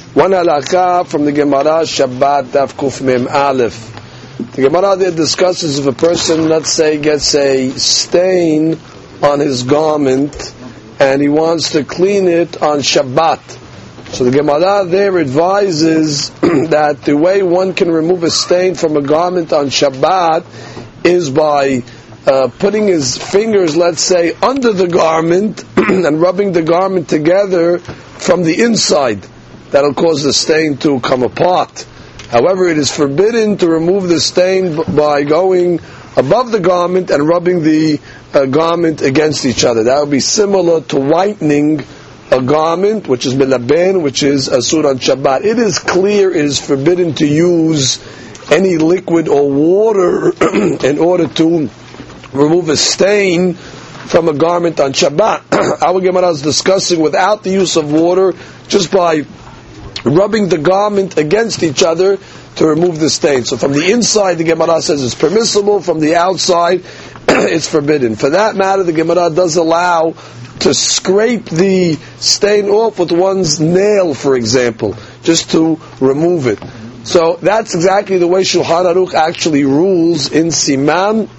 One halakha from the Gemara, Shabbat Daf Kuf Mem Aleph. The Gemara there discusses if a person, let's say, gets a stain on his garment and he wants to clean it on Shabbat. So the Gemara there advises that the way one can remove a stain from a garment on Shabbat is by putting his fingers, let's say, under the garment and rubbing the garment together from the inside. That'll cause the stain to come apart. However, it is forbidden to remove the stain by going above the garment and rubbing the garment against each other. That would be similar to whitening a garment, which is melaben, which is asur on Shabbat. It is clear it is forbidden to use any liquid or water in order to remove a stain from a garment on Shabbat. Our Gemara is discussing without the use of water, just by rubbing the garment against each other to remove the stain. So from the inside, the Gemara says it's permissible. From the outside, it's forbidden. For that matter, the Gemara does allow to scrape the stain off with one's nail, for example, just to remove it. So that's exactly the way Shulchan Aruch actually rules in Siman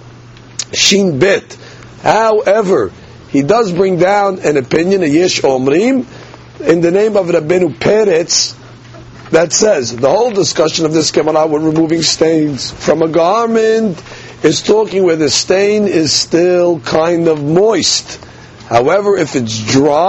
Shin Bet. However, he does bring down an opinion, a Yesh Omrim, in the name of Rabbeinu Peretz, that says the whole discussion of this Gemara with removing stains from a garment is talking where the stain is still kind of moist. However, if it's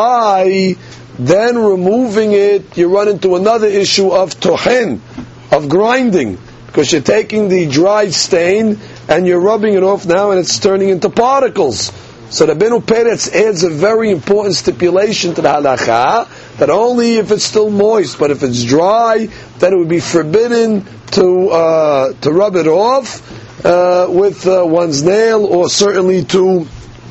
dry, then removing it, you run into another issue of tohen, of grinding, because you're taking the dried stain and you're rubbing it off now and it's turning into particles. So Rabbeinu Peretz adds a very important stipulation to the halakha, that only if it's still moist, but if it's dry, then it would be forbidden to rub it off with one's nail, or certainly to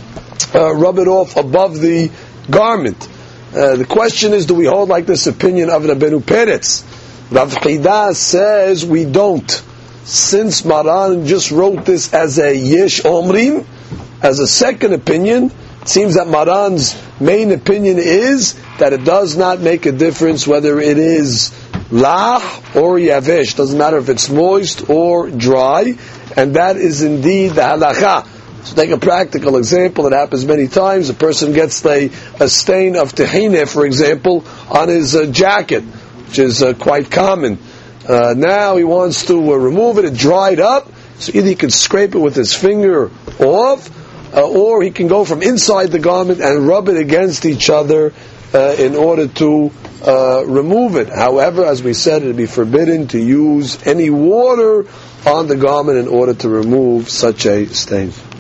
rub it off above the garment. The question is, do we hold like this opinion of Rabbeinu Peretz? Rav Chida says we don't. Since Maran just wrote this as a Yesh Omrim, as a second opinion, it seems that Maran's main opinion is that it does not make a difference whether it is lah or yavesh. Doesn't matter if it's moist or dry, and that is indeed the halakha. So take a practical example that happens many times. A person gets a stain of tahina, for example, on his jacket, which is quite common. Now he wants to remove it. It dried up, so either he can scrape it with his finger off, or he can go from inside the garment and rub it against each other in order to remove it. However, as we said, it would be forbidden to use any water on the garment in order to remove such a stain.